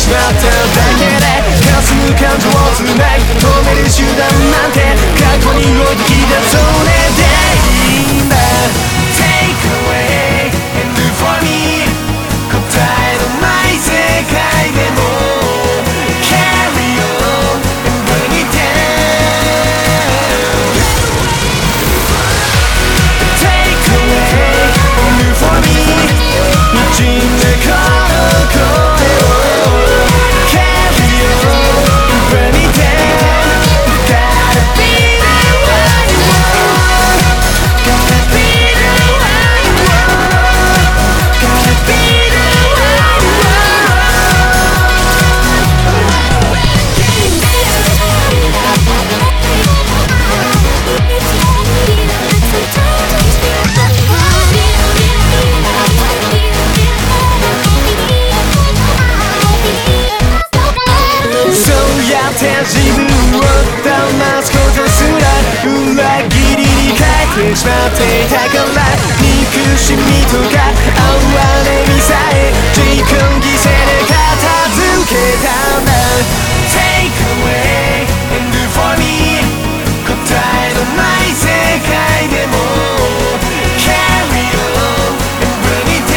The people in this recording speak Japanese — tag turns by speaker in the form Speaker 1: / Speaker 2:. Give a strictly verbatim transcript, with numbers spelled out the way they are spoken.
Speaker 1: まっただけで霞む感情をつない止める手段なんて過去に置いてきたそれでいいんだ Take away and do for me 答えのない世界でも Carry on and bring it down Take away and do for me 滲んでこの声を Carry on and bring it down Gotta be the one you want Gotta be the one you want Gotta be the one you wantそうやって自分を騙すことすら裏切りに変えてしまっていたから憎しみとか哀れみさえ自己犠牲で片付けたんだ Take away and do for me 答えのない世界でも Carry on and bring it